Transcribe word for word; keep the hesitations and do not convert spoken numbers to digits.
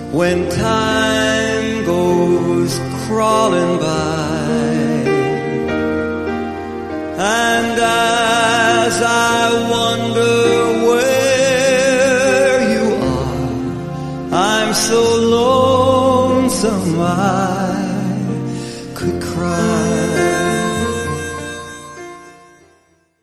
when time goes crawling by. And as I wonder where you are, I'm so lonesome I could cry.